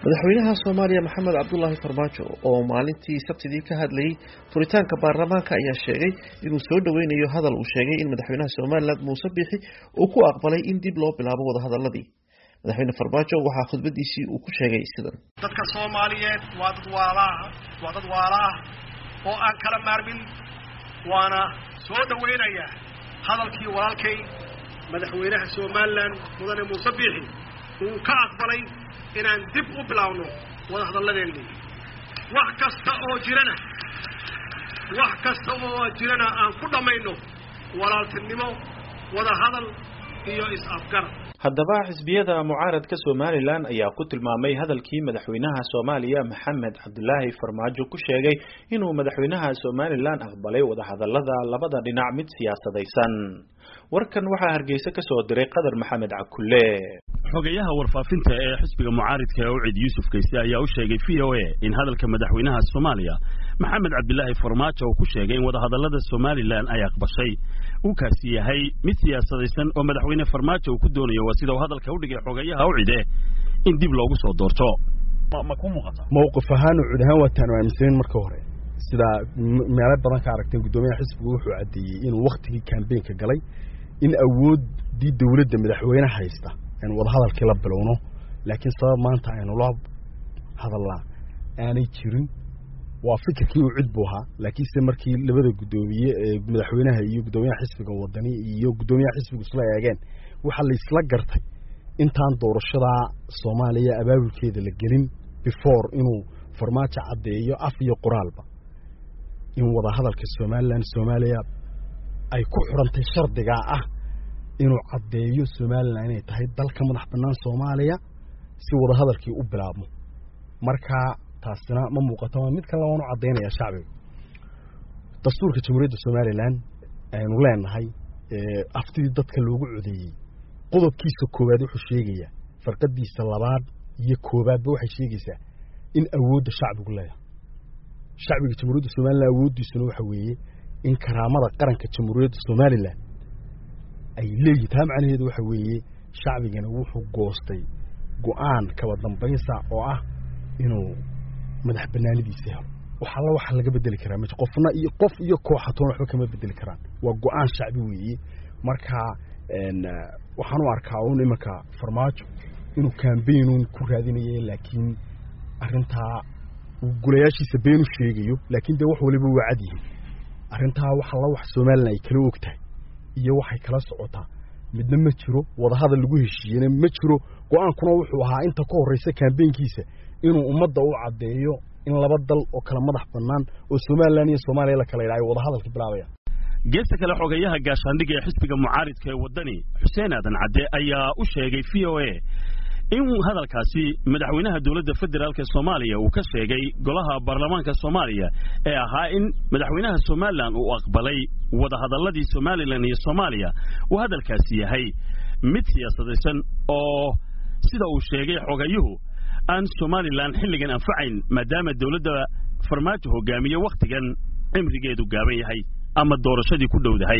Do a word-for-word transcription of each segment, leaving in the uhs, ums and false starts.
madaxweynaha Soomaaliya Maxamed Cabdullaahi Farmaajo oo maalintii Sabtidii ka hadlayay furitaanka baarlamaanka ayaa sheegay inuu soo dhaweynayo hadal uu sheegay in madaxweynaha Soomaaliland Muuse Biixi uu ku aqbalay in dib loo bilaabo wada hadalladii. madaxweyne Farmaajo waxaa khudbadiisii uu ku sheegay sidan: dadka Soomaaliyeed waa dad waalaah waa dad waalaah oo aan kala maarmin, waana soo dhaweynaya hadalkii walaalkay madaxweynaha Soomaaliland mudane Muuse Biixi uu ka aqbalay inaan dib u bilaawno wada hadalladeenii. wax kasta oo jirana wax kasta oo jirana aan ku dhamayno walaaltinimo, wada hadal iyo is-afgarad. haddaba xisbiyada mucaaradka Soomaaliland ayaa ku tilmaamay hadalkii madaxweynaha Soomaaliya Maxamed Cabdullaahi Farmaajo ku sheegay inuu madaxweynaha Soomaaliland aqbalay wada hadallada labada dhinac mid siyaasadaysan. warkan waxaa Hargeysa ka soo diray Qadar Maxamed Cakulle. xogayaha warfaafinta ee xisbiga mucaaradka ee Ucid Yuusuf Kaysi ayaa u sheegay V O A in hadalka madaxweynaha Soomaaliya Maxamed Cabdullaahi Farmaajo uu ku sheegay in wada hadallada Soomaaliland ay aqbashay uu kaasi yahay mid siyaasadaysan oo madaxweyne Farmaajo uu ku doonayo waa sida uu hadalka u dhigay xogayaha Ucid in dib loogu soo doorto. ma ku muuqata mowqif ahaan Ucid ahaan waa tan aaminsan marka hore sida meelo badan ka aragteen gudoomiyaha xisbigu wuxuu cadeeyay inuu waqtigii campaign-ka galay in awoodii dawladda madaxweynaha haysta in wada hadalkii la bilowno, laakiin sabab maanta aynu la hadalnaa aanay jirin. waa fikirkii uu cid buu ahaa, laakiin se markii labada gudoomiye ee madaxweynaha iyo gudoomiyaha xisbiga wadani iyo gudoomiyaha xisbigu isla eegeen waxa la isla gartay intaan doorashada Soomaaliya abaabulkeeda la gelin before inuu Farmaajo cadeeyo af iyo qoraalba in wada hadalka Soomaaliland Soomaaliya ay ku xirantay shardiga ah inuu cadeeyo Soomaaliland inay tahay dalka madax bannaan Soomaaliya si wada hadalkii u bilaabmo. marka taasina ma muuqato mid kale oo uu cadeynaya shacbiga. dastuurka Jamhuuriyadda Soomaaliland aynu leenahay ee aftidii dadka loogu codeeyay qodobkiisa koowaad wuxuu sheegayaa farqadiisa labaad iyo koowaad waxay sheegaysaa in awoodda shacbigu leeyahay. shacbiga Jamhuuriyadda Soomaaliland awoodiisuna waxa weeye in karaamada qaranka Jamhuuriyadda Soomaaliland ay leeyihiin. taa macnaheedu waxa weeye shacbigana wuxuu goostay go'aan kaba dambaysa oo ah inuu madax banaanidiisa helo. waxa la waxa laga bedeli karaa ma qofna iyo qof iyo koox toon waxba kama bedeli karaan. waa go'aan shacbi weeye. marka een waxaan u arkaa oo nimanka Farmaajo inuu campaign ku raadinayay, laakiin arinta uu gulayaashiisa been u sheegayo, laakiin de wax waliba waa cad yihiin. arinta waxa la wax Soomaaliland ay kala ogtahay iyo waxay kala socotaa midna ma jiro. wada hadal lagu heshiiyay ma jiro. go'aankuna wuxuu ahaa inta ka horeysa campaign-kiisa inuu ummadda u cadeeyo in laba dal oo kala madax bannaan oo Soomaaliland iyo Soomaaliya la kala ilaahay wada hadalka bilaabaya. geesta kale xogayaha gaashaandhigga ee xisbiga mucaaradka ee wadani Xuseen Aadan Cadde ayaa u sheegay V O A in hadalkaasi madaxweynaha dawladda federaalka Soomaaliya uu ka sheegay golaha baarlamaanka Soomaaliya ee ahaa in madaxweynaha Soomaaliland uu aqbalay wada hadalladii Soomaaliland iyo Soomaaliya uu hadalkaasi yahay mid siyaasadaysan oo sida uu sheegay xogayuhu aan Soomaaliland xilligan anfacayn maadaama dawladda Farmaajo hogaamiye waqtigan cimrigeedu gaaban yahay ama doorashadii ku dhowdahay.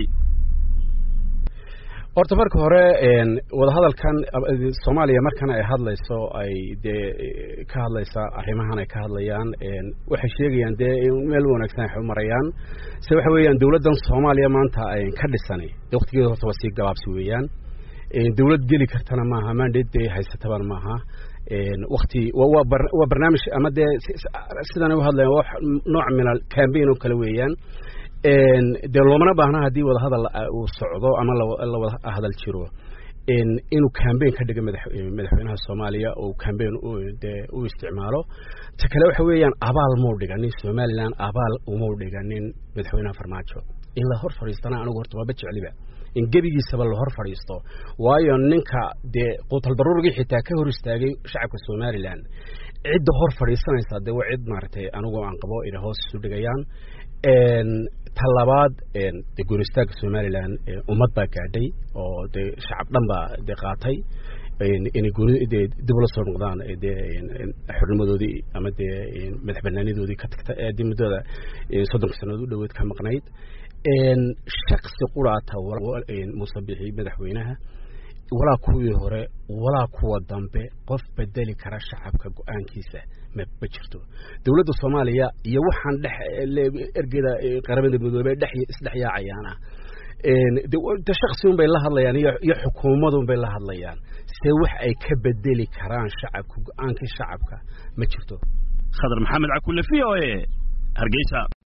horta marka hore een wada hadalkan Soomaaliya markan ay hadlayso ay de ka hadlaysa arrimahan ay ka hadlayaan een waxay sheegayaan de meel wanaagsan ay marayaan. si waxa weeyaan dawladdan Soomaaliya maanta ay ka dhisanay waqtigeeda horta waa si gabaabsi weeyaan. een dawlad geli kartana maaha, mandate haysataban maaha. een waqti waa barnaamij ama de sidana u hadlayaan wax nooc min campaign oo kale weeyaan. een de loomana baahna hadii wada hadal uu socdo ama la wada hadal jiro in inuu campaign ka dhigo madaxweynaha Soomaaliya oo campaign uu de uu isticmaalo. ta kale waxa weeyaan abaal moo dhiganin Soomaaliland abaal uu dhiganin madaxweynaha Farmaajo in la hor fariistana anigu horta waa bajecliba in gabigiisaba la hor fariisto. waayo ninka de qutal daruurigi xitaa ka hor istaagay shacabka Soomaaliland cid hor fariisanaysa de waa cid maartay anigu aan qabo in hoos isu dhigayaan. een talabaad een de guuristaag Soomaaliland ummad baa gaadhay oo de shacab dhan baa de qaatay in in guuri de dib loo soo noqdaan de xurnimadoodii ama de madax banaanidoodii ka tagta ee dimadooda soddon sanadood u dhaweed ka maqnayd. een shakhsi quraata Muuse Biixi madaxweynaha walaa kuwii hore walaa kuwa dambe qof bedeli kara shacabka go'aankiisa ma jirto dawladda Soomaaliya iyo waxaan dhex ergeda qaramada midoobay dhex isdhexyaacayana een de shakhsiyan bay la hadlayaan iyo xukuumadun bay la hadlayaan si wax ay ka bedeli karaan shacabka go'aanka shacabka ma jirto Khadar Maxamed Cakulle V O A Hargeysa.